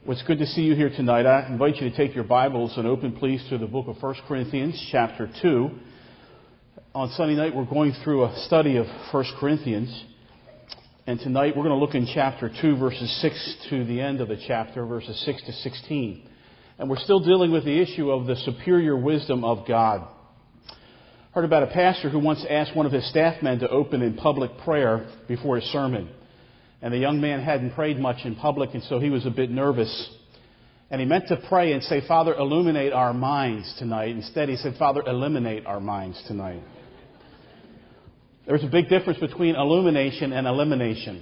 Well, it's good to see you here tonight. I invite you to take your Bibles and open, please, to the book of 1 Corinthians, chapter 2. On Sunday night, we're going through a study of 1 Corinthians. And tonight, we're going to look in chapter 2, verses 6 to the end of the chapter, verses 6 to 16. And we're still dealing with the issue of the superior wisdom of God. I heard about a pastor who once asked one of his staff men to open in public prayer before his sermon. And the young man hadn't prayed much in public, and so he was a bit nervous. And he meant to pray and say, "Father, illuminate our minds tonight." Instead, he said, "Father, eliminate our minds tonight." There's a big difference between illumination and elimination.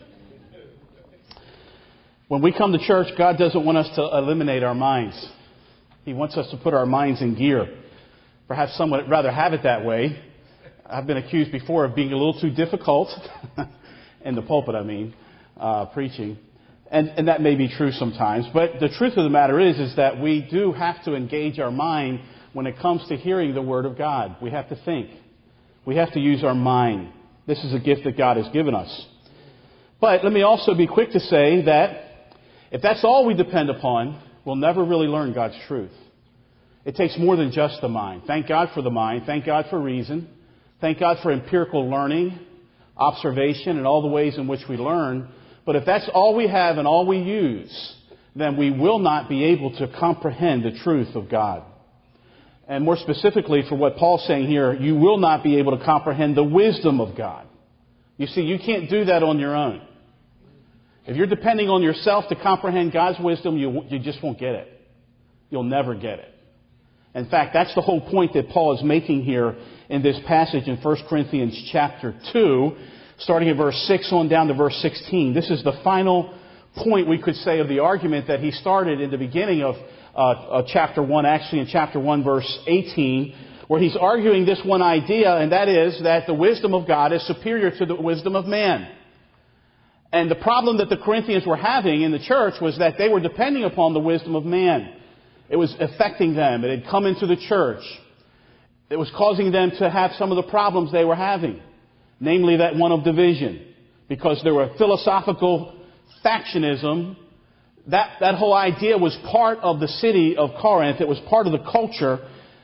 When we come to church, God doesn't want us to eliminate our minds. He wants us to put our minds in gear. Perhaps some would rather have it that way. I've been accused before of being a little too difficult, in the pulpit, preaching. And that may be true sometimes. But the truth of the matter is that we do have to engage our mind when it comes to hearing the Word of God. We have to think. We have to use our mind. This is a gift that God has given us. But let me also be quick to say that if that's all we depend upon, we'll never really learn God's truth. It takes more than just the mind. Thank God for the mind. Thank God for reason. Thank God for empirical learning, observation, and all the ways in which we learn. But if that's all we have and all we use, then we will not be able to comprehend the truth of God. And more specifically, for what Paul's saying here, you will not be able to comprehend the wisdom of God. You see, you can't do that on your own. If you're depending on yourself to comprehend God's wisdom, you just won't get it. You'll never get it. In fact, that's the whole point that Paul is making here in this passage in 1 Corinthians chapter 2, starting at verse 6 on down to verse 16. This is the final point, we could say, of the argument that he started in the beginning of chapter 1, actually in chapter 1, verse 18, where he's arguing this one idea, and that is that the wisdom of God is superior to the wisdom of man. And the problem that the Corinthians were having in the church was that they were depending upon the wisdom of man. It was affecting them. It had come into the church. It was causing them to have some of the problems they were having. Namely, that one of division. Because there were philosophical factionism. That whole idea was part of the city of Corinth. It was part of the culture.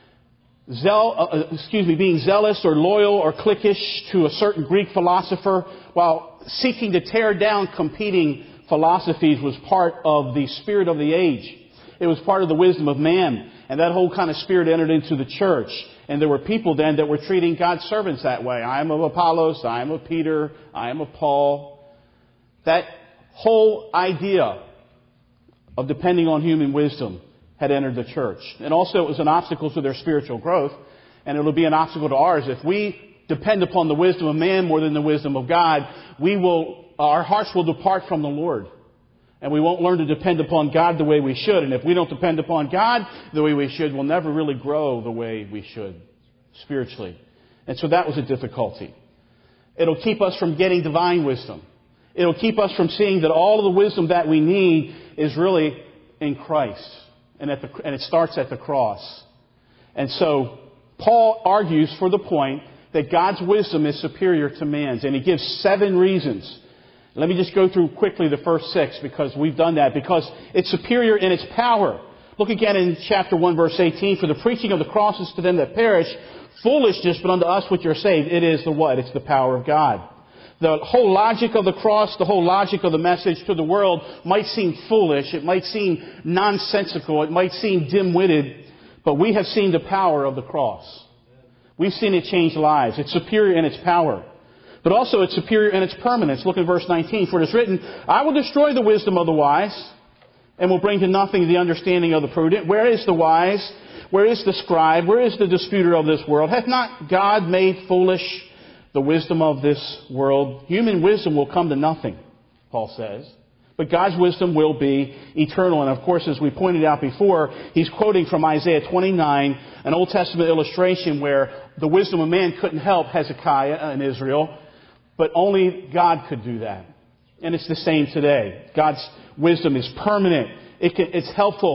Being zealous or loyal or cliquish to a certain Greek philosopher while seeking to tear down competing philosophies was part of the spirit of the age. It was part of the wisdom of man. And that whole kind of spirit entered into the church. And there were people then that were treating God's servants that way. I am of Apollos, I am of Peter, I am of Paul. That whole idea of depending on human wisdom had entered the church. And also it was an obstacle to their spiritual growth. And it will be an obstacle to ours. If we depend upon the wisdom of man more than the wisdom of God, our hearts will depart from the Lord. And we won't learn to depend upon God the way we should. And if we don't depend upon God the way we should, we'll never really grow the way we should spiritually. And so that was a difficulty. It'll keep us from getting divine wisdom. It'll keep us from seeing that all of the wisdom that we need is really in Christ. And it starts at the cross. And so Paul argues for the point that God's wisdom is superior to man's. And he gives 7 reasons. Let me just go through quickly the first 6 because we've done that. Because it's superior in its power. Look again in chapter 1 verse 18. For the preaching of the cross is to them that perish foolishness, but unto us which are saved it is the what? It's the power of God. The whole logic of the cross, the whole logic of the message to the world might seem foolish. It might seem nonsensical. It might seem dim-witted. But we have seen the power of the cross. We've seen it change lives. It's superior in its power. But also it's superior in its permanence. Look at verse 19. For it is written, I will destroy the wisdom of the wise, and will bring to nothing the understanding of the prudent. Where is the wise? Where is the scribe? Where is the disputer of this world? Hath not God made foolish the wisdom of this world? Human wisdom will come to nothing, Paul says. But God's wisdom will be eternal. And of course, as we pointed out before, he's quoting from Isaiah 29, an Old Testament illustration where the wisdom of man couldn't help Hezekiah and Israel. But only God could do that. And it's the same today. God's wisdom is permanent. It's helpful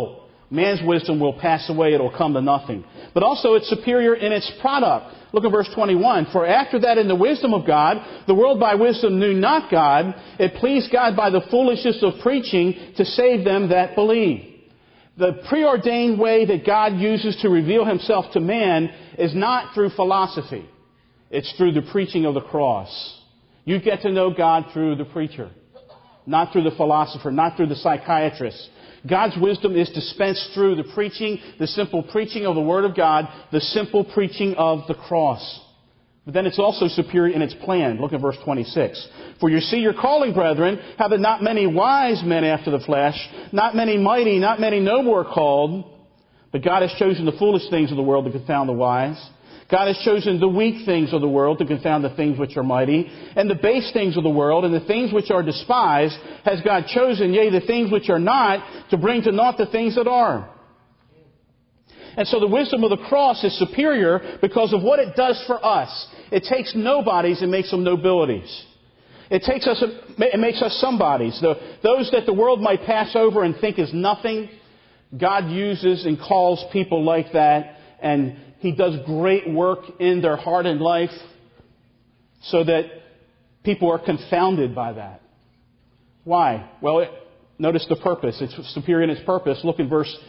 Man's wisdom will pass away. It will come to nothing. But also it's superior in its product. Look at verse 21. For after that in the wisdom of God, the world by wisdom knew not God. It pleased God by the foolishness of preaching to save them that believe. The preordained way that God uses to reveal Himself to man is not through philosophy. It's through the preaching of the cross. You get to know God through the preacher, not through the philosopher, not through the psychiatrist. God's wisdom is dispensed through the preaching, the simple preaching of the Word of God, the simple preaching of the cross. But then it's also superior in its plan. Look at verse 26. For you see your calling, brethren, have it not many wise men after the flesh, not many mighty, not many noble are called, but God has chosen the foolish things of the world to confound the wise. God has chosen the weak things of the world to confound the things which are mighty, and the base things of the world, and the things which are despised, has God chosen, yea, the things which are not, to bring to naught the things that are. And so the wisdom of the cross is superior because of what it does for us. It takes nobodies and makes them nobilities. It makes us somebodies. Those that the world might pass over and think is nothing, God uses and calls people like that, and He does great work in their heart and life so that people are confounded by that. Why? Well, notice the purpose. It's superior in its purpose. Look in verse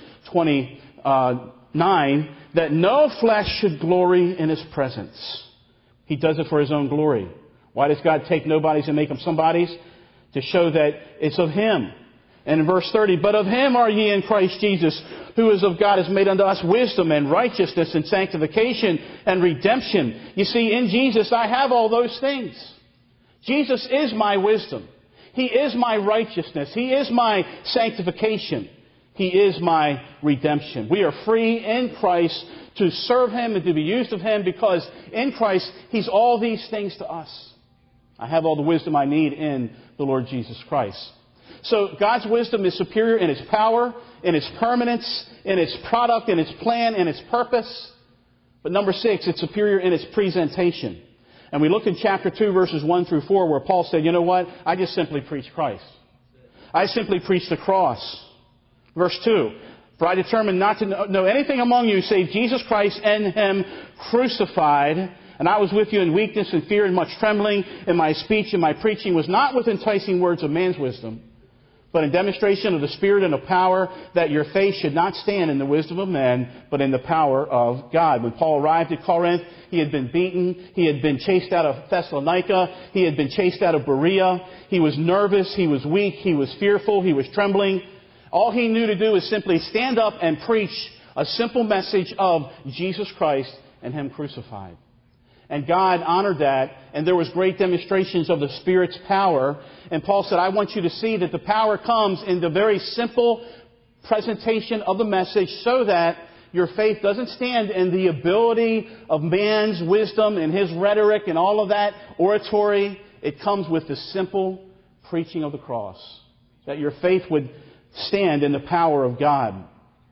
29. That no flesh should glory in His presence. He does it for His own glory. Why does God take nobodies and make them somebodies? To show that it's of Him. And in verse 30, but of Him are ye in Christ Jesus, who is of God, has made unto us wisdom and righteousness and sanctification and redemption. You see, in Jesus I have all those things. Jesus is my wisdom. He is my righteousness. He is my sanctification. He is my redemption. We are free in Christ to serve Him and to be used of Him because in Christ He's all these things to us. I have all the wisdom I need in the Lord Jesus Christ. So God's wisdom is superior in its power, in its permanence, in its product, in its plan, in its purpose. But number 6, it's superior in its presentation. And we look in chapter 2, verses 1 through 4, where Paul said, you know what? I just simply preach Christ. I simply preach the cross. Verse 2, for I determined not to know anything among you save Jesus Christ and Him crucified. And I was with you in weakness and fear and much trembling. And my speech and my preaching was not with enticing words of man's wisdom, but in demonstration of the Spirit and of power, that your faith should not stand in the wisdom of men, but in the power of God. When Paul arrived at Corinth, he had been beaten. He had been chased out of Thessalonica. He had been chased out of Berea. He was nervous. He was weak. He was fearful. He was trembling. All he knew to do was simply stand up and preach a simple message of Jesus Christ and Him crucified. And God honored that, and there was great demonstrations of the Spirit's power. And Paul said, I want you to see that the power comes in the very simple presentation of the message so that your faith doesn't stand in the ability of man's wisdom and his rhetoric and all of that oratory. It comes with the simple preaching of the cross. That your faith would stand in the power of God.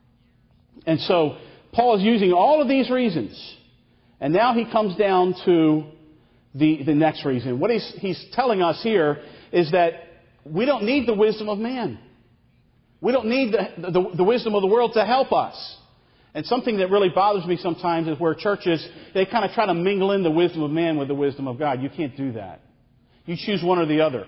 And so Paul is using all of these reasons. And now he comes down to the next reason. What he's telling us here is that we don't need the wisdom of man. We don't need the wisdom of the world to help us. And something that really bothers me sometimes is where churches, they kind of try to mingle in the wisdom of man with the wisdom of God. You can't do that. You choose one or the other.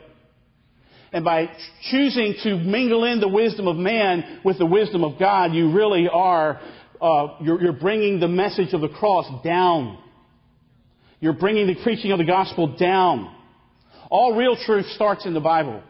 And by choosing to mingle in the wisdom of man with the wisdom of God, you really are you're bringing the message of the cross down. You're bringing the preaching of the gospel down. All real truth starts in the Bible.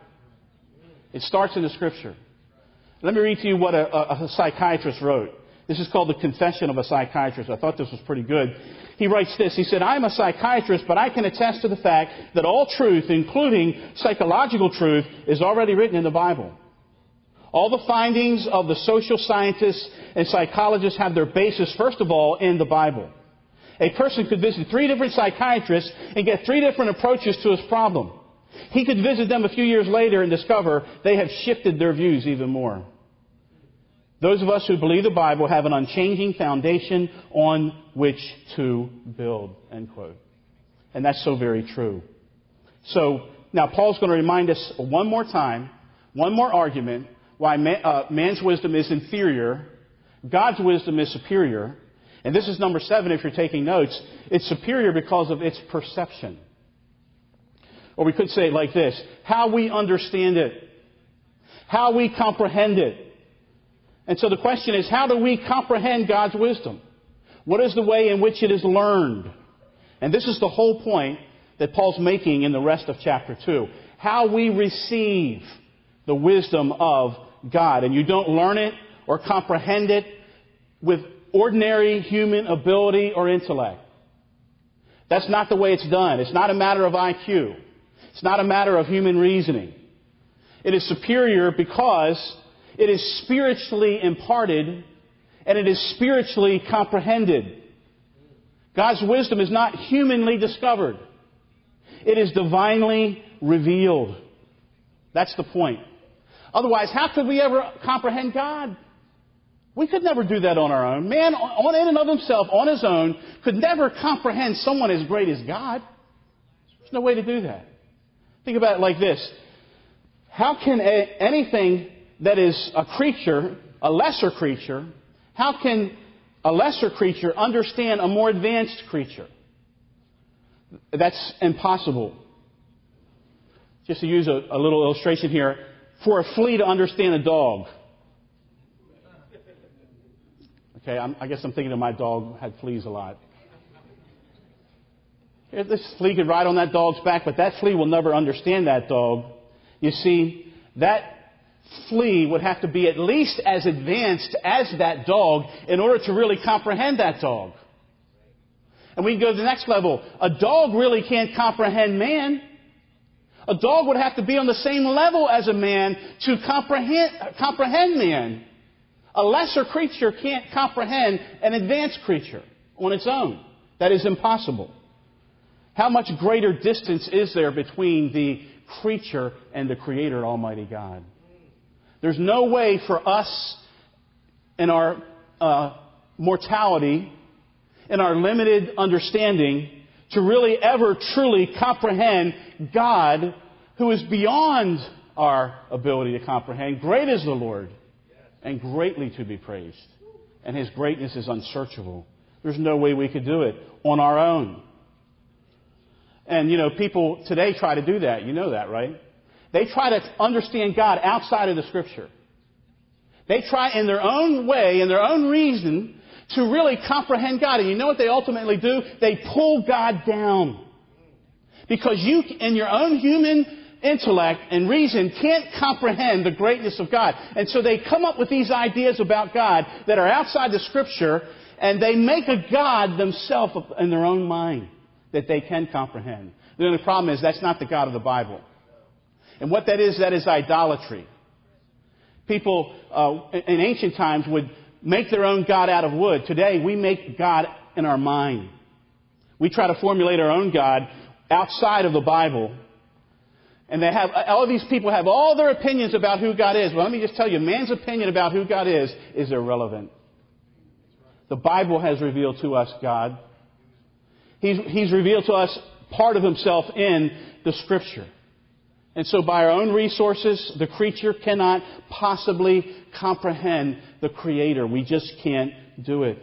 It starts in the Scripture. Let me read to you what a psychiatrist wrote. This is called The Confession of a Psychiatrist. I thought this was pretty good. He writes this. He said, I am a psychiatrist, but I can attest to the fact that all truth, including psychological truth, is already written in the Bible. All the findings of the social scientists and psychologists have their basis, first of all, in the Bible. A person could visit 3 different psychiatrists and get 3 different approaches to his problem. He could visit them a few years later and discover they have shifted their views even more. Those of us who believe the Bible have an unchanging foundation on which to build, end quote. And that's so very true. So now Paul's going to remind us one more time, one more argument, why man's wisdom is inferior God's wisdom is superior. And this is number 7 if you're taking notes. It's superior because of its perception. Or we could say it like this: how we understand it. How we comprehend it. And so the question is, how do we comprehend God's wisdom? What is the way in which it is learned? And this is the whole point that Paul's making in the rest of chapter 2. How we receive the wisdom of God. And you don't learn it or comprehend it with ordinary human ability or intellect. That's not the way it's done. It's not a matter of IQ. It's not a matter of human reasoning. It is superior because it is spiritually imparted and it is spiritually comprehended. God's wisdom is not humanly discovered. It is divinely revealed. That's the point. Otherwise, how could we ever comprehend God? We could never do that on our own. Man, in and of himself, on his own, could never comprehend someone as great as God. There's no way to do that. Think about it like this. How can anything that is a creature, a lesser creature, how can a lesser creature understand a more advanced creature? That's impossible. Just to use a little illustration here, for a flea to understand a dog. Okay, I guess I'm thinking that my dog had fleas a lot. This flea could ride on that dog's back, but that flea will never understand that dog. You see, that flea would have to be at least as advanced as that dog in order to really comprehend that dog. And we can go to the next level. A dog really can't comprehend man. A dog would have to be on the same level as a man to comprehend man. A lesser creature can't comprehend an advanced creature on its own. That is impossible. How much greater distance is there between the creature and the Creator, Almighty God? There's no way for us in our mortality, in our limited understanding, to really ever truly comprehend God, who is beyond our ability to comprehend. Great is the Lord, and greatly to be praised. And His greatness is unsearchable. There's no way we could do it on our own. And, people today try to do that. You know that, right? They try to understand God outside of the Scripture. They try in their own way, in their own reason, to really comprehend God. And you know what they ultimately do? They pull God down. Because you, in your own human intellect and reason, can't comprehend the greatness of God. And so they come up with these ideas about God that are outside the Scripture, and they make a God themselves in their own mind that they can comprehend. The only problem is that's not the God of the Bible. And what that is idolatry. People in ancient times would make their own God out of wood. Today, we make God in our mind. We try to formulate our own God outside of the Bible. And all of these people have all their opinions about who God is. Well, let me just tell you, man's opinion about who God is irrelevant. The Bible has revealed to us God. He's revealed to us part of Himself in the Scripture. And so by our own resources, the creature cannot possibly comprehend the Creator. We just can't do it.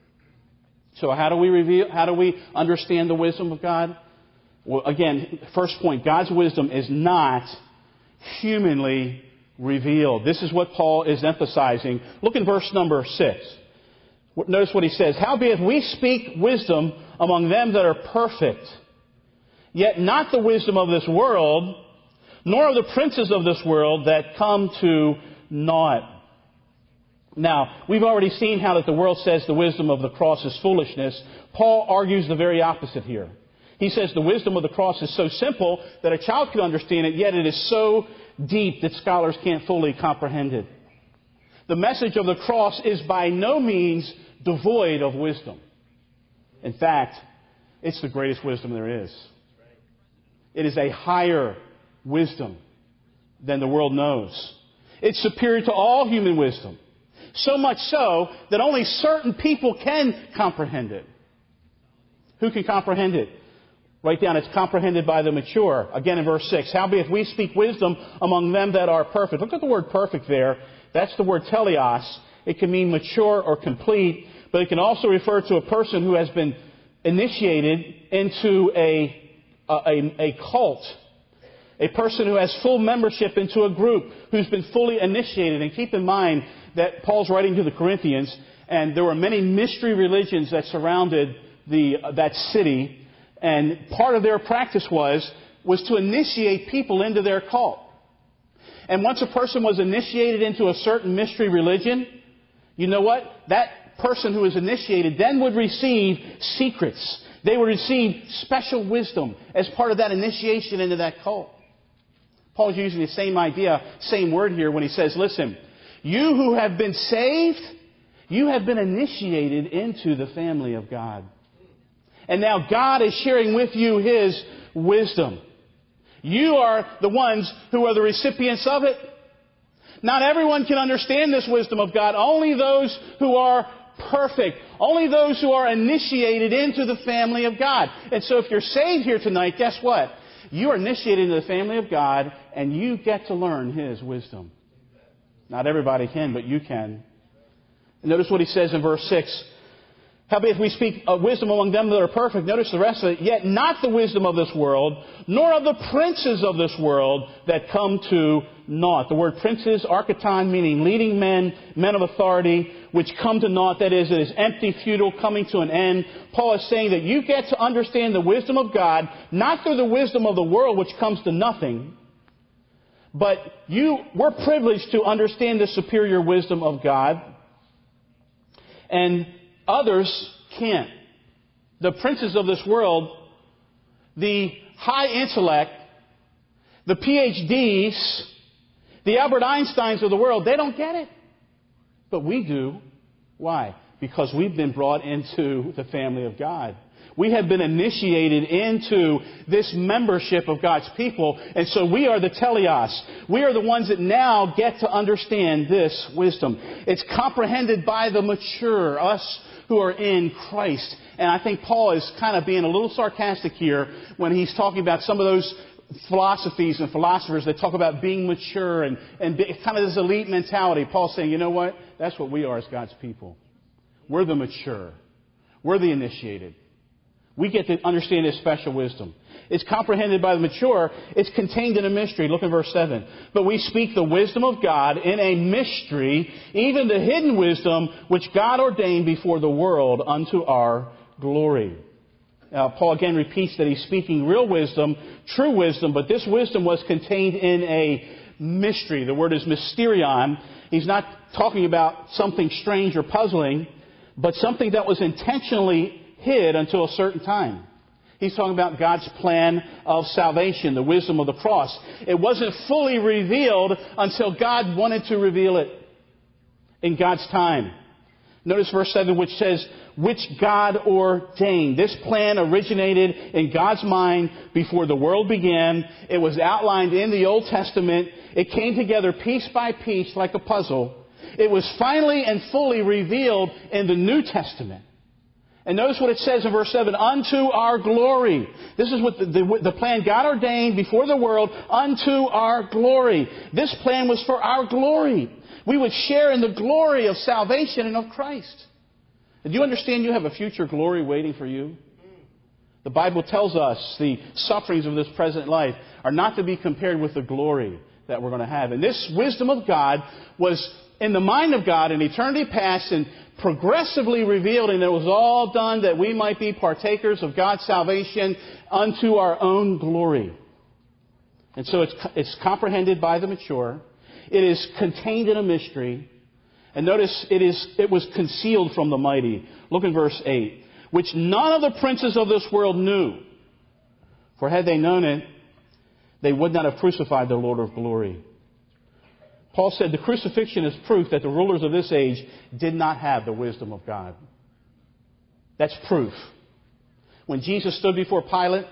So how do we understand the wisdom of God? Well, again, first point, God's wisdom is not humanly revealed. This is what Paul is emphasizing. Look in verse number 6. Notice what he says. Howbeit we speak wisdom among them that are perfect, yet not the wisdom of this world, nor of the princes of this world that come to naught. Now, we've already seen how that the world says the wisdom of the cross is foolishness. Paul argues the very opposite here. He says the wisdom of the cross is so simple that a child can understand it, yet it is so deep that scholars can't fully comprehend it. The message of the cross is by no means devoid of wisdom. In fact, it's the greatest wisdom there is. It is a higher wisdom than the world knows. It's superior to all human wisdom. So much so that only certain people can comprehend it. Who can comprehend it? Write down, it's comprehended by the mature. Again in verse 6. Howbeit we speak wisdom among them that are perfect. Look at the word perfect there. That's the word teleos. it can mean mature or complete, but it can also refer to a person who has been initiated into a cult. A person who has full membership into a group, who's been fully initiated. And keep in mind that Paul's writing to the Corinthians, and there were many mystery religions that surrounded that city. And part of their practice was to initiate people into their cult. And once a person was initiated into a certain mystery religion, you know what? That person who was initiated then would receive secrets. They would receive special wisdom as part of that initiation into that cult. Paul's using the same idea, same word here when he says, listen, you who have been saved, you have been initiated into the family of God. And now God is sharing with you His wisdom. You are the ones who are the recipients of it. Not everyone can understand this wisdom of God. Only those who are perfect. Only those who are initiated into the family of God. And so if you're saved here tonight, guess what? You are initiated into the family of God, and you get to learn His wisdom. Not everybody can, but you can. And notice what he says in verse 6. Howbeit we speak of wisdom among them that are perfect. Notice the rest of it. Yet not the wisdom of this world, nor of the princes of this world that come to naught. The word princes, archeton, meaning leading men, men of authority, which come to naught. That is, it is empty, futile, coming to an end. Paul is saying that you get to understand the wisdom of God, not through the wisdom of the world, which comes to nothing, but we're privileged to understand the superior wisdom of God, and others can't. The princes of this world, the high intellect, the PhDs, the Albert Einsteins of the world, they don't get it. But we do. Why? Because we've been brought into the family of God. We have been initiated into this membership of God's people. And so we are the teleos. We are the ones that now get to understand this wisdom. It's comprehended by the mature, us who are in Christ. And I think Paul is kind of being a little sarcastic here when he's talking about some of those philosophies and philosophers that talk about being mature and kind of this elite mentality. Paul's saying, you know what? That's what we are as God's people. We're the mature. We're the initiated. We get to understand His special wisdom. It's comprehended by the mature. It's contained in a mystery. Look at verse 7. But we speak the wisdom of God in a mystery, even the hidden wisdom which God ordained before the world unto our glory. Now, Paul again repeats that he's speaking real wisdom, true wisdom, but this wisdom was contained in a mystery. The word is mysterion. He's not talking about something strange or puzzling, but something that was intentionally hid until a certain time. He's talking about God's plan of salvation, the wisdom of the cross. It wasn't fully revealed until God wanted to reveal it in God's time. Notice verse 7, which says, which God ordained. This plan originated in God's mind before the world began. It was outlined in the Old Testament. It came together piece by piece like a puzzle. It was finally and fully revealed in the New Testament. And notice what it says in verse 7, unto our glory. This is what the plan God ordained before the world, unto our glory. This plan was for our glory. We would share in the glory of salvation and of Christ. Do you understand you have a future glory waiting for you? The Bible tells us the sufferings of this present life are not to be compared with the glory that we're going to have. And this wisdom of God was in the mind of God in eternity past and progressively revealed, and it was all done that we might be partakers of God's salvation unto our own glory. And so it's comprehended by the mature. It is contained in a mystery. And notice it was concealed from the mighty. Look in verse 8. Which none of the princes of this world knew. For had they known it, they would not have crucified the Lord of glory. Paul said the crucifixion is proof that the rulers of this age did not have the wisdom of God. That's proof. When Jesus stood before Pilate,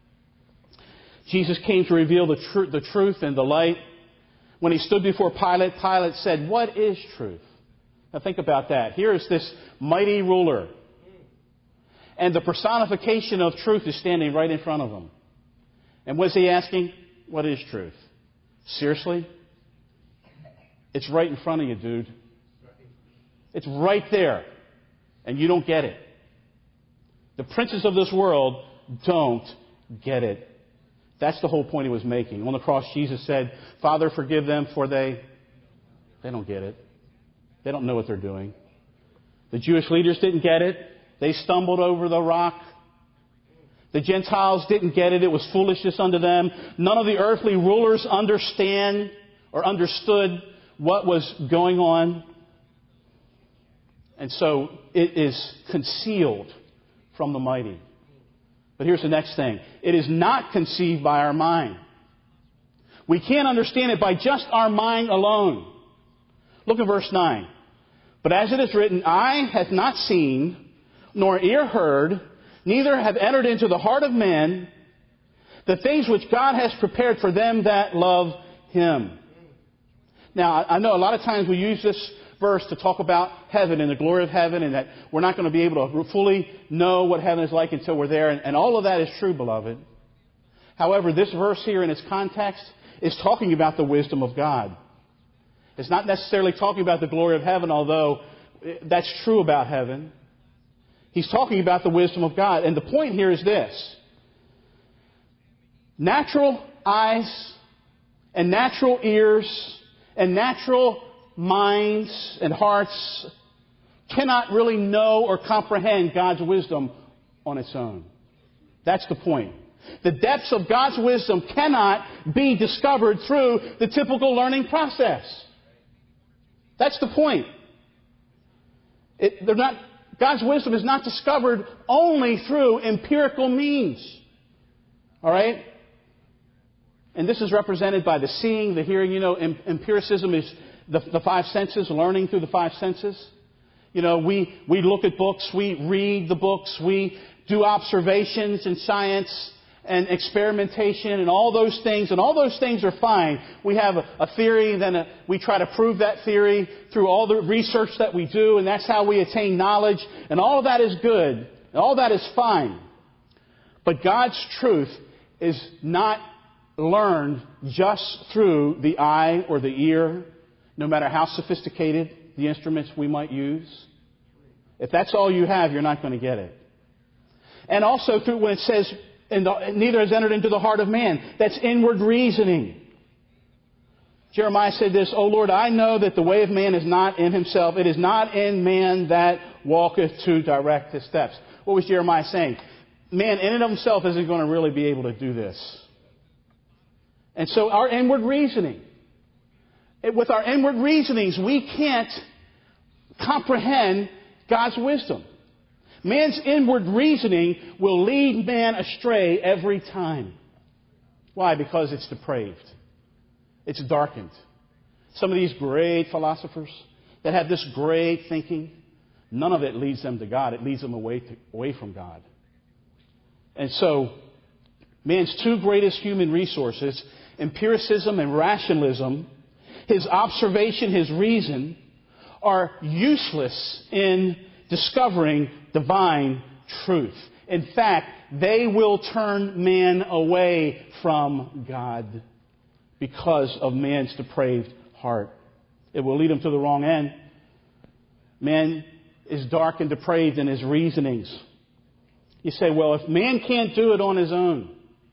Jesus came to reveal the truth and the light. When He stood before Pilate, Pilate said, what is truth? Now think about that. Here is this mighty ruler. And the personification of truth is standing right in front of him. And was he asking, what is truth? Seriously? It's right in front of you, dude. It's right there. And you don't get it. The princes of this world don't get it. That's the whole point he was making. On the cross, Jesus said, Father, forgive them, for they don't get it. They don't know what they're doing. The Jewish leaders didn't get it. They stumbled over the rock. The Gentiles didn't get it. It was foolishness unto them. None of the earthly rulers understand or understood what was going on. And so it is concealed from the mighty. But here's the next thing. It is not conceived by our mind. We can't understand it by just our mind alone. Look at verse 9. But as it is written, eye hath not seen, nor ear heard, neither have entered into the heart of man the things which God has prepared for them that love Him. Now, I know a lot of times we use this verse to talk about heaven and the glory of heaven, and that we're not going to be able to fully know what heaven is like until we're there. And all of that is true, beloved. However, this verse here in its context is talking about the wisdom of God. It's not necessarily talking about the glory of heaven, although that's true about heaven. He's talking about the wisdom of God. And the point here is this. Natural eyes and natural ears and natural minds and hearts cannot really know or comprehend God's wisdom on its own. That's the point. The depths of God's wisdom cannot be discovered through the typical learning process. That's the point. God's wisdom is not discovered only through empirical means. All right? And this is represented by the seeing, the hearing. You know, empiricism is the five senses, learning through the five senses. You know, we look at books, we read the books, we do observations in science and experimentation and all those things. And all those things are fine. We have a theory, then we try to prove that theory through all the research that we do, and that's how we attain knowledge. And all of that is good. And all that is fine. But God's truth is not learned just through the eye or the ear, no matter how sophisticated the instruments we might use. If that's all you have, you're not going to get it. And also through when it says, neither has entered into the heart of man. That's inward reasoning. Jeremiah said this, O Lord, I know that the way of man is not in himself. It is not in man that walketh to direct his steps. What was Jeremiah saying? Man in and of himself isn't going to really be able to do this. And so our inward reasoning. With our inward reasonings, we can't comprehend God's wisdom. Man's inward reasoning will lead man astray every time. Why? Because it's depraved. It's darkened. Some of these great philosophers that have this great thinking, none of it leads them to God. It leads them away from God. And so, man's two greatest human resources, empiricism and rationalism, his observation, his reason, are useless in discovering divine truth. In fact, they will turn man away from God because of man's depraved heart. It will lead him to the wrong end. Man is dark and depraved in his reasonings. You say, well, if man can't do it on his own,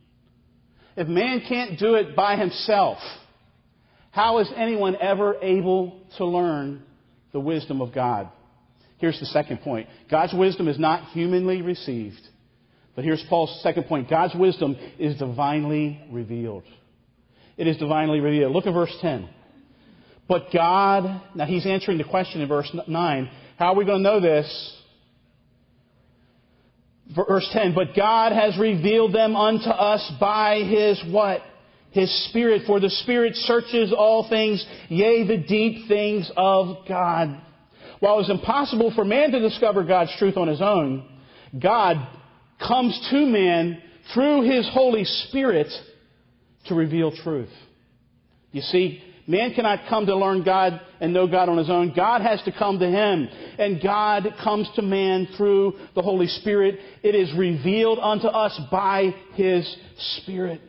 if man can't do it by himself, how is anyone ever able to learn the wisdom of God? Here's the second point. God's wisdom is not humanly received. But here's Paul's second point. God's wisdom is divinely revealed. It is divinely revealed. Look at verse 10. But God, now he's answering the question in verse 9. How are we going to know this? Verse 10, but God has revealed them unto us by His what? His Spirit. For the Spirit searches all things, yea, the deep things of God. While it's impossible for man to discover God's truth on his own, God comes to man through His Holy Spirit to reveal truth. You see, man cannot come to learn God and know God on his own. God has to come to him. And God comes to man through the Holy Spirit. It is revealed unto us by His Spirit.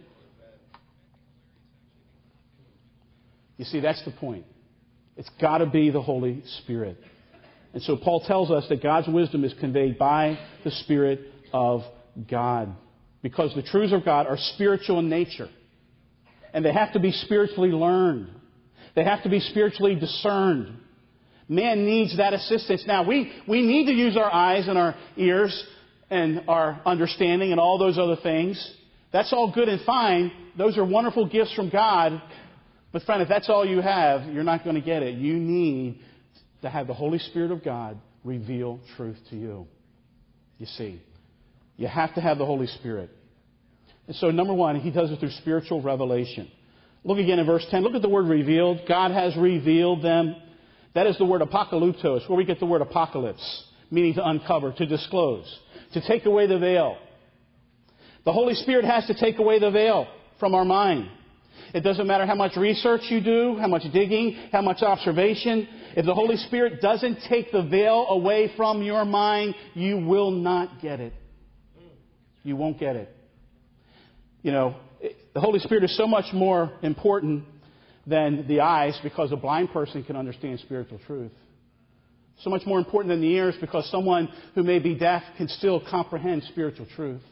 You see, that's the point. It's got to be the Holy Spirit. And so Paul tells us that God's wisdom is conveyed by the Spirit of God. Because the truths of God are spiritual in nature. And they have to be spiritually learned. They have to be spiritually discerned. Man needs that assistance. Now, we need to use our eyes and our ears and our understanding and all those other things. That's all good and fine. Those are wonderful gifts from God. But friend, if that's all you have, you're not going to get it. You need to have the Holy Spirit of God reveal truth to you. You see, you have to have the Holy Spirit. And so, number one, He does it through spiritual revelation. Look again in verse 10. Look at the word revealed. God has revealed them. That is the word apocalyptos, where we get the word apocalypse, meaning to uncover, to disclose, to take away the veil. The Holy Spirit has to take away the veil from our mind. It doesn't matter how much research you do, how much digging, how much observation. If the Holy Spirit doesn't take the veil away from your mind, you will not get it. You won't get it. You know, the Holy Spirit is so much more important than the eyes because a blind person can understand spiritual truth. So much more important than the ears because someone who may be deaf can still comprehend spiritual truth.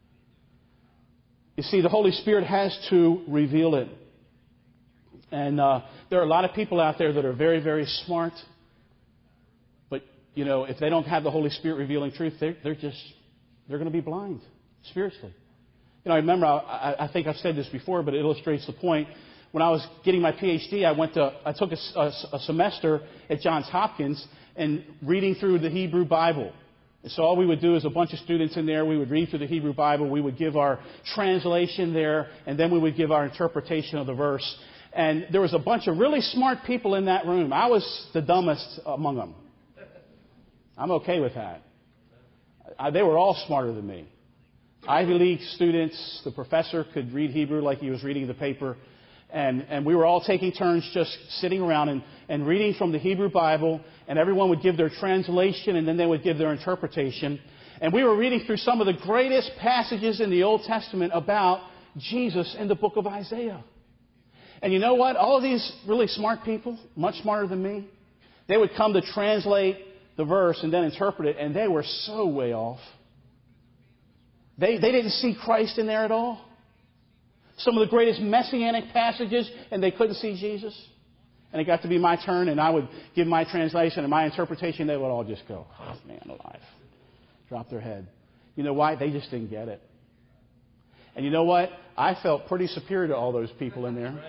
You see, the Holy Spirit has to reveal it. And there are a lot of people out there that are very, very smart. But, you know, if they don't have the Holy Spirit revealing truth, they're going to be blind spiritually. You know, I remember, I think I've said this before, but it illustrates the point. When I was getting my PhD, I took a semester at Johns Hopkins and reading through the Hebrew Bible. And so all we would do is a bunch of students in there, we would read through the Hebrew Bible, we would give our translation there, and then we would give our interpretation of the verse. And there was a bunch of really smart people in that room. I was the dumbest among them. I'm okay with that. They were all smarter than me. Ivy League students, the professor could read Hebrew like he was reading the paper. And we were all taking turns just sitting around and reading from the Hebrew Bible. And everyone would give their translation and then they would give their interpretation. And we were reading through some of the greatest passages in the Old Testament about Jesus in the book of Isaiah. And you know what? All of these really smart people, much smarter than me, they would come to translate the verse and then interpret it. And they were so way off. They didn't see Christ in there at all. Some of the greatest messianic passages, and they couldn't see Jesus. And it got to be my turn, and I would give my translation and my interpretation. They would all just go, oh, man alive. Drop their head. You know why? They just didn't get it. And you know what? I felt pretty superior to all those people in there.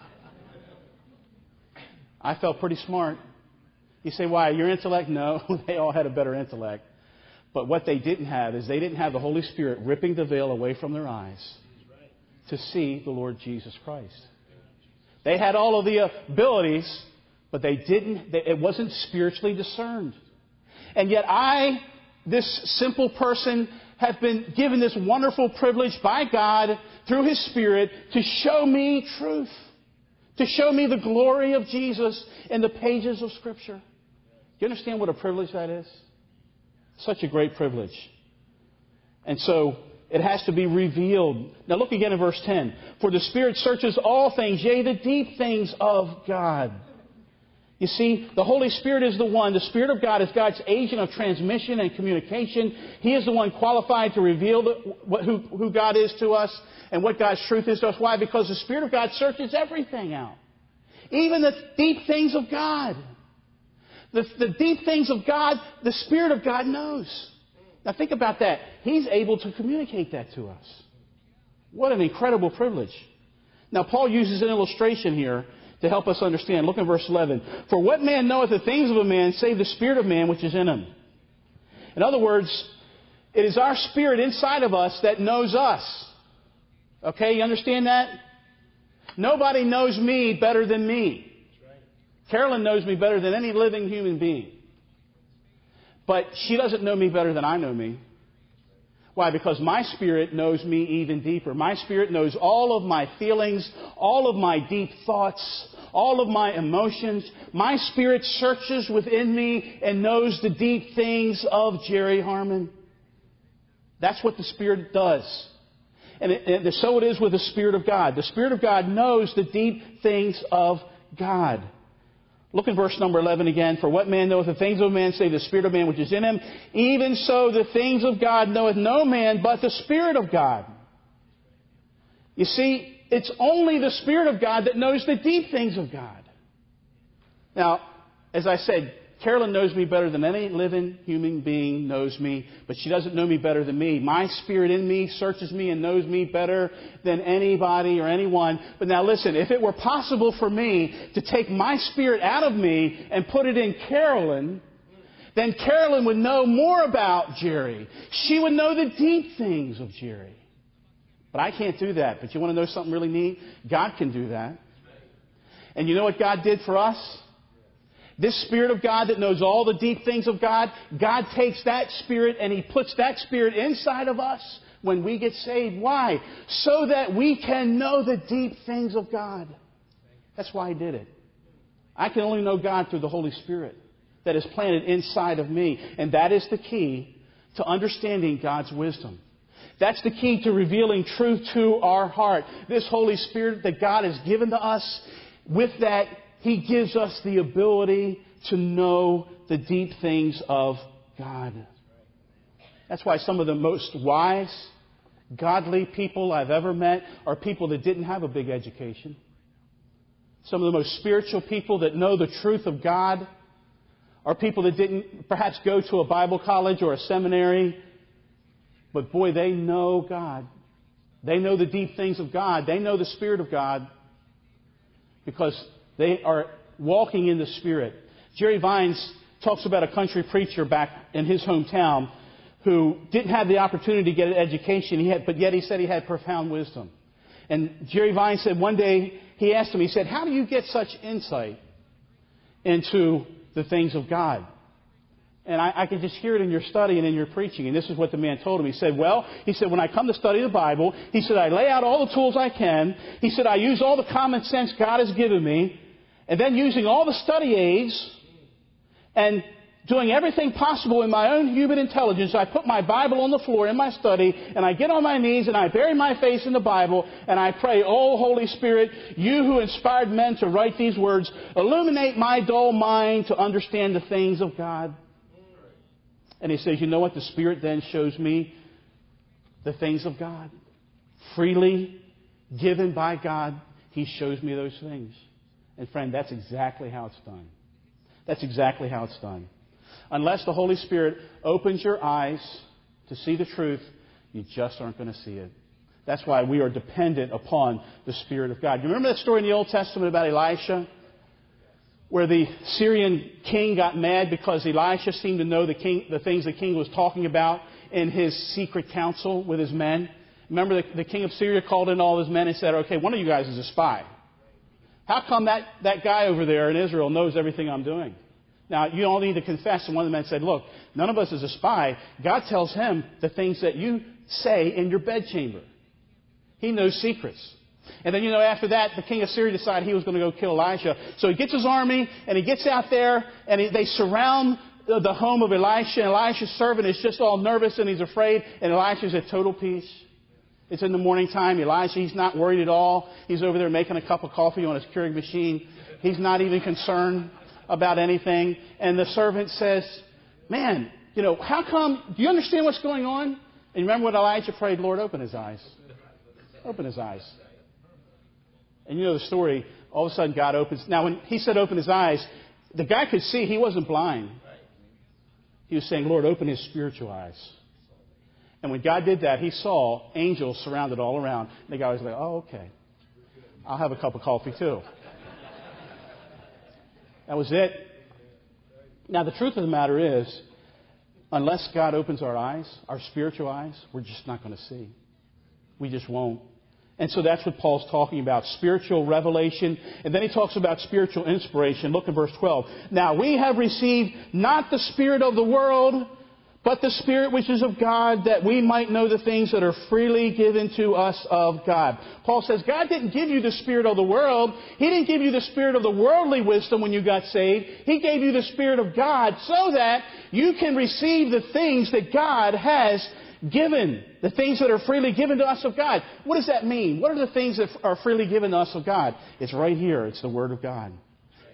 I felt pretty smart. You say, why? Your intellect? No, they all had a better intellect. But what they didn't have is they didn't have the Holy Spirit ripping the veil away from their eyes to see the Lord Jesus Christ. They had all of the abilities, but it wasn't spiritually discerned. And yet I, this simple person, have been given this wonderful privilege by God through His Spirit to show me truth, to show me the glory of Jesus in the pages of Scripture. Do you understand what a privilege that is? Such a great privilege. And so it has to be revealed. Now look again in verse 10. For the Spirit searches all things, yea, the deep things of God. You see, the Holy Spirit is the one. The Spirit of God is God's agent of transmission and communication. He is the one qualified to reveal who God is to us and what God's truth is to us. Why? Because the Spirit of God searches everything out. Even the deep things of God. The deep things of God, the Spirit of God knows. Now think about that. He's able to communicate that to us. What an incredible privilege. Now Paul uses an illustration here to help us understand. Look at verse 11. For what man knoweth the things of a man, save the spirit of man which is in him? In other words, it is our spirit inside of us that knows us. Okay, you understand that? Nobody knows me better than me. Carolyn knows me better than any living human being. But she doesn't know me better than I know me. Why? Because my spirit knows me even deeper. My spirit knows all of my feelings, all of my deep thoughts, all of my emotions. My spirit searches within me and knows the deep things of Jerry Harmon. That's what the Spirit does. And so it is with the Spirit of God. The Spirit of God knows the deep things of God. Look in verse number 11 again. For what man knoweth the things of man, save the spirit of man which is in him? Even so the things of God knoweth no man but the Spirit of God. You see, it's only the Spirit of God that knows the deep things of God. Now, as I said, Carolyn knows me better than any living human being knows me, but she doesn't know me better than me. My spirit in me searches me and knows me better than anybody or anyone. But now listen, if it were possible for me to take my spirit out of me and put it in Carolyn, then Carolyn would know more about Jerry. She would know the deep things of Jerry. But I can't do that. But you want to know something really neat? God can do that. And you know what God did for us? This Spirit of God that knows all the deep things of God, God takes that Spirit and He puts that Spirit inside of us when we get saved. Why? So that we can know the deep things of God. That's why He did it. I can only know God through the Holy Spirit that is planted inside of me. And that is the key to understanding God's wisdom. That's the key to revealing truth to our heart. This Holy Spirit that God has given to us, with that, He gives us the ability to know the deep things of God. That's why some of the most wise, godly people I've ever met are people that didn't have a big education. Some of the most spiritual people that know the truth of God are people that didn't perhaps go to a Bible college or a seminary. But boy, they know God. They know the deep things of God. They know the Spirit of God because they are walking in the Spirit. Jerry Vines talks about a country preacher back in his hometown who didn't have the opportunity to get an education, but yet he said he had profound wisdom. And Jerry Vines said one day, he asked him, he said, how do you get such insight into the things of God? And I could just hear it in your study and in your preaching. And this is what the man told him. He said, when I come to study the Bible, he said, I lay out all the tools I can. He said, I use all the common sense God has given me. And then using all the study aids and doing everything possible in my own human intelligence, I put my Bible on the floor in my study and I get on my knees and I bury my face in the Bible and I pray, oh, Holy Spirit, you who inspired men to write these words, illuminate my dull mind to understand the things of God. And he says, you know what? The Spirit then shows me the things of God. Freely given by God, He shows me those things. And friend, that's exactly how it's done. That's exactly how it's done. Unless the Holy Spirit opens your eyes to see the truth, you just aren't going to see it. That's why we are dependent upon the Spirit of God. You remember that story in the Old Testament about Elisha? Where the Syrian king got mad because Elisha seemed to know the things the king was talking about in his secret council with his men. Remember the king of Syria called in all his men and said, okay, one of you guys is a spy. How come that guy over there in Israel knows everything I'm doing? Now, you all need to confess. And one of the men said, look, none of us is a spy. God tells him the things that you say in your bedchamber. He knows secrets. And then, after that, the king of Syria decided he was going to go kill Elisha. So he gets his army, and he gets out there, and they surround the home of Elisha. And Elisha's servant is just all nervous, and he's afraid. And Elisha's at total peace. It's in the morning time. Elisha, he's not worried at all. He's over there making a cup of coffee on his Keurig machine. He's not even concerned about anything. And the servant says, man, how come, do you understand what's going on? And you remember what Elijah prayed? Lord, open his eyes. Open his eyes. And you know the story. All of a sudden, God opens. Now, when he said open his eyes, the guy could see he wasn't blind. He was saying, Lord, open his spiritual eyes. And when God did that, he saw angels surrounded all around. And the guy was like, oh, okay. I'll have a cup of coffee too. That was it. Now, the truth of the matter is, unless God opens our eyes, our spiritual eyes, we're just not going to see. We just won't. And so that's what Paul's talking about, spiritual revelation. And then he talks about spiritual inspiration. Look at verse 12. Now we have received not the spirit of the world, but the Spirit which is of God, that we might know the things that are freely given to us of God. Paul says God didn't give you the spirit of the world. He didn't give you the spirit of the worldly wisdom when you got saved. He gave you the Spirit of God so that you can receive the things that God has given. The things that are freely given to us of God. What does that mean? What are the things that are freely given to us of God? It's right here. It's the Word of God.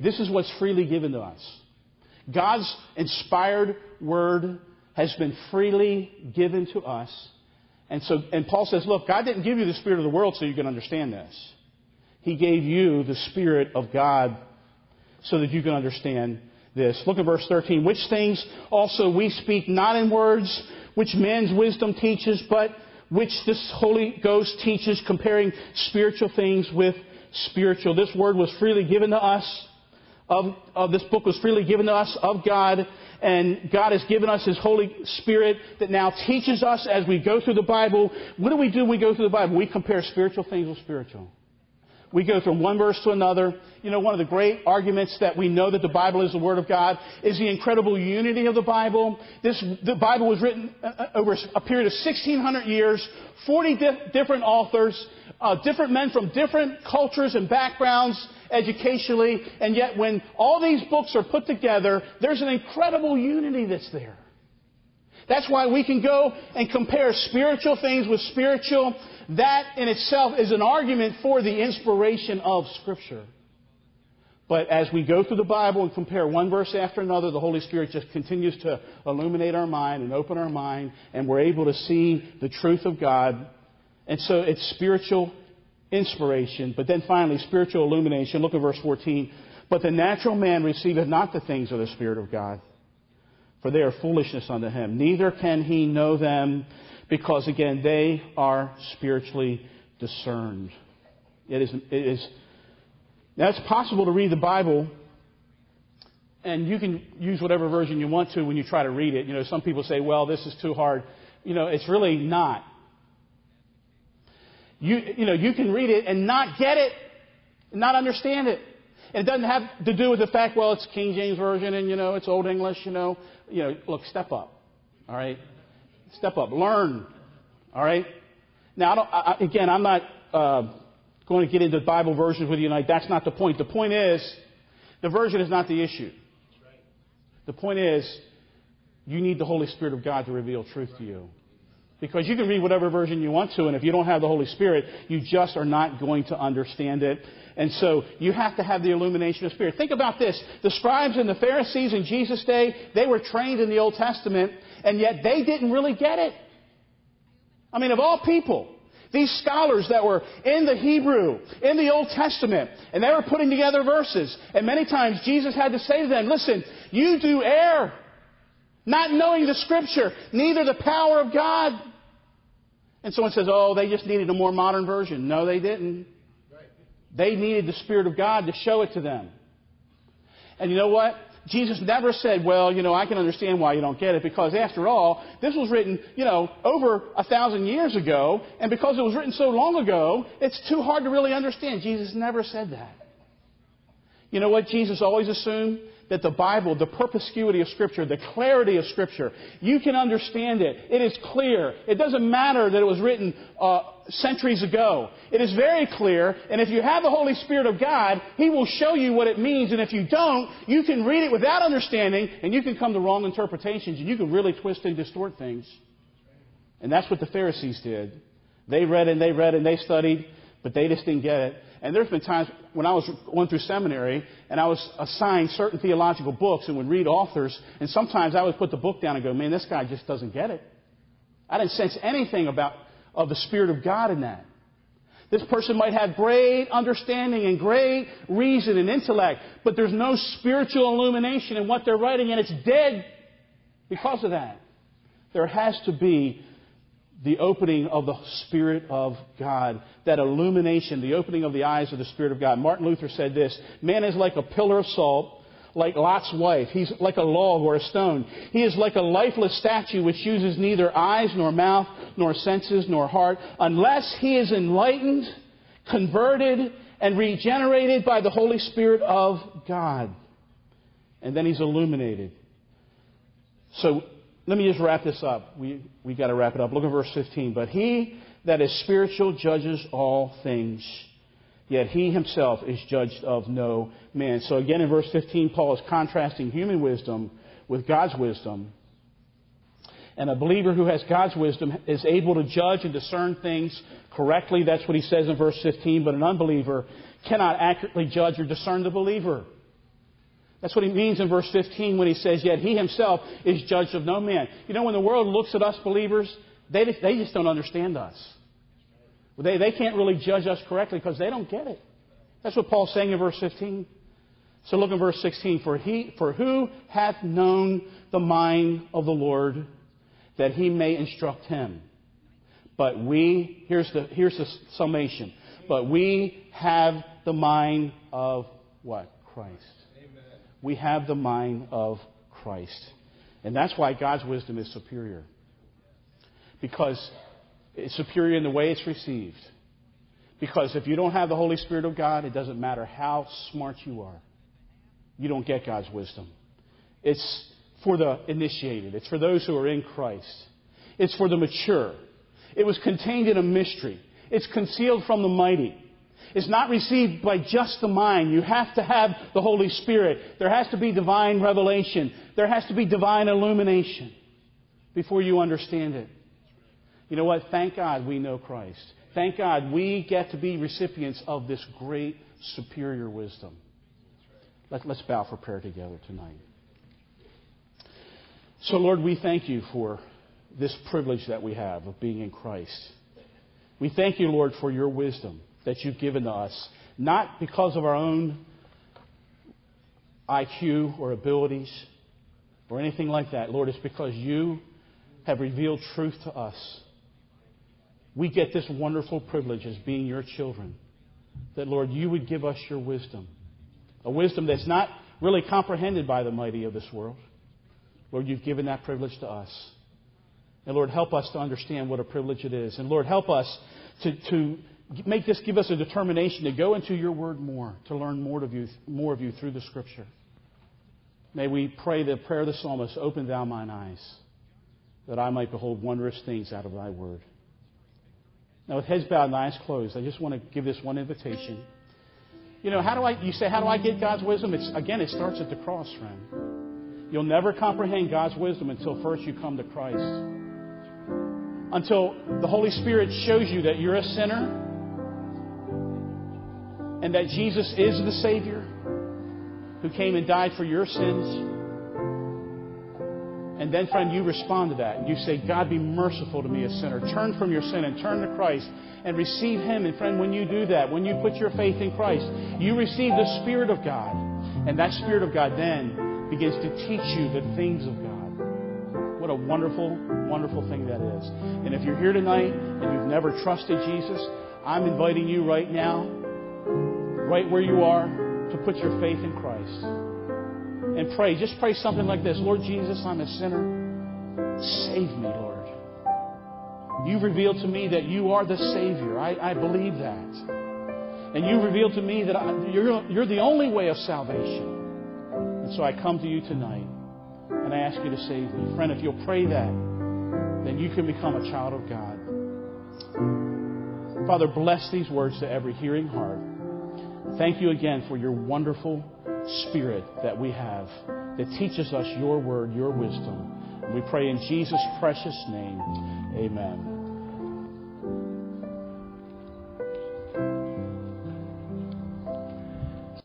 This is what's freely given to us. God's inspired word has been freely given to us. And Paul says, look, God didn't give you the spirit of the world so you can understand this. He gave you the Spirit of God so that you can understand this. Look at verse 13. Which things also we speak not in words which man's wisdom teaches, but which this Holy Ghost teaches, comparing spiritual things with spiritual. This word was freely given to us. This book was freely given to us of God, and God has given us His Holy Spirit that now teaches us as we go through the Bible. What do we do when we go through the Bible? We compare spiritual things with spiritual. We go from one verse to another. You know, one of the great arguments that we know that the Bible is the Word of God is the incredible unity of the Bible. The Bible was written over a period of 1,600 years, 40 different authors, different men from different cultures and backgrounds educationally, and yet when all these books are put together, there's an incredible unity that's there. That's why we can go and compare spiritual things with spiritual. That in itself is an argument for the inspiration of Scripture. But as we go through the Bible and compare one verse after another, the Holy Spirit just continues to illuminate our mind and open our mind, and we're able to see the truth of God. And so it's spiritual inspiration, but then finally spiritual illumination. Look at verse 14. But the natural man receiveth not the things of the Spirit of God, for they are foolishness unto him. Neither can he know them, because again, they are spiritually discerned. It is. Now, it's possible to read the Bible, and you can use whatever version you want to when you try to read it. You know, some people say, well, this is too hard. You know, it's really not. You can read it and not get it, and not understand it. And it doesn't have to do with the fact, well, it's King James Version and, it's Old English, Look, step up. All right? Step up. Learn. All right? Now, I'm not going to get into Bible versions with you tonight. That's not the point. The point is, the version is not the issue. The point is, you need the Holy Spirit of God to reveal truth to you. Because you can read whatever version you want to, and if you don't have the Holy Spirit, you just are not going to understand it. And so you have to have the illumination of Spirit. Think about this. The scribes and the Pharisees in Jesus' day, they were trained in the Old Testament, and yet they didn't really get it. I mean, of all people, these scholars that were in the Hebrew, in the Old Testament, and they were putting together verses. And many times Jesus had to say to them, listen, you do err, not knowing the Scripture, neither the power of God. And someone says, oh, they just needed a more modern version. No, they didn't. They needed the Spirit of God to show it to them. And you know what? Jesus never said, well, I can understand why you don't get it, because after all, this was written, over 1,000 years ago, and because it was written so long ago, it's too hard to really understand. Jesus never said that. You know what? Jesus always assumed that the Bible, the perspicuity of Scripture, the clarity of Scripture, you can understand it. It is clear. It doesn't matter that it was written centuries ago. It is very clear, and if you have the Holy Spirit of God, He will show you what it means, and if you don't, you can read it without understanding, and you can come to wrong interpretations, and you can really twist and distort things. And that's what the Pharisees did. They read and they read and they studied, but they just didn't get it. And there's been times when I was going through seminary and I was assigned certain theological books and would read authors, and sometimes I would put the book down and go, man, this guy just doesn't get it. I didn't sense anything of the Spirit of God in that. This person might have great understanding and great reason and intellect, but there's no spiritual illumination in what they're writing, and it's dead because of that. There has to be the opening of the Spirit of God, that illumination, the opening of the eyes of the Spirit of God. Martin Luther said this, man is like a pillar of salt, like Lot's wife. He's like a log or a stone. He is like a lifeless statue which uses neither eyes nor mouth nor senses nor heart, unless he is enlightened, converted, and regenerated by the Holy Spirit of God. And then he's illuminated. So, let me just wrap this up. We got to wrap it up. Look at verse 15. But he that is spiritual judges all things, yet he himself is judged of no man. So again in verse 15, Paul is contrasting human wisdom with God's wisdom. And a believer who has God's wisdom is able to judge and discern things correctly. That's what he says in verse 15. But an unbeliever cannot accurately judge or discern the believer. That's what he means in verse 15 when he says, yet he himself is judged of no man. You know, when the world looks at us believers, they just don't understand us. They can't really judge us correctly because they don't get it. That's what Paul's saying in verse 15. So look at verse 16. For who hath known the mind of the Lord, that he may instruct him? But we, here's the summation. But we have the mind of what? Christ. Amen. We have the mind of Christ. And that's why God's wisdom is superior. Because it's superior in the way it's received. Because if you don't have the Holy Spirit of God, it doesn't matter how smart you are. You don't get God's wisdom. It's for the initiated. It's for those who are in Christ. It's for the mature. It was contained in a mystery. It's concealed from the mighty. It's not received by just the mind. You have to have the Holy Spirit. There has to be divine revelation. There has to be divine illumination before you understand it. You know what? Thank God we know Christ. Thank God we get to be recipients of this great superior wisdom. Let's bow for prayer together tonight. So, Lord, we thank you for this privilege that we have of being in Christ. We thank you, Lord, for your wisdom that you've given to us, not because of our own IQ or abilities or anything like that. Lord, it's because you have revealed truth to us. We get this wonderful privilege as being your children, that, Lord, you would give us your wisdom, a wisdom that's not really comprehended by the mighty of this world. Lord, you've given that privilege to us. And, Lord, help us to understand what a privilege it is. And, Lord, help us to make this, give us a determination to go into your word more, to learn more of you through the Scripture. May we pray the prayer of the psalmist, open thou mine eyes, that I might behold wondrous things out of thy word. Now, with heads bowed and eyes closed, I just want to give this one invitation. You know, you say, how do I get God's wisdom? It starts at the cross, friend. You'll never comprehend God's wisdom until first you come to Christ. Until the Holy Spirit shows you that you're a sinner and that Jesus is the Savior who came and died for your sins. And then, friend, you respond to that. And you say, God, be merciful to me, a sinner. Turn from your sin and turn to Christ and receive Him. And, friend, when you do that, when you put your faith in Christ, you receive the Spirit of God. And that Spirit of God then begins to teach you the things of God. What a wonderful, wonderful thing that is. And if you're here tonight and you've never trusted Jesus, I'm inviting you right now, right where you are, to put your faith in Christ. And pray. Just pray something like this. Lord Jesus, I'm a sinner. Save me, Lord. You've revealed to me that you are the Savior. I believe that. And you've revealed to me that you're the only way of salvation. And so I come to you tonight and I ask you to save me. Friend, if you'll pray that, then you can become a child of God. Father, bless these words to every hearing heart. Thank you again for your wonderful Spirit that we have that teaches us your word, your wisdom. And we pray in Jesus' precious name. Amen.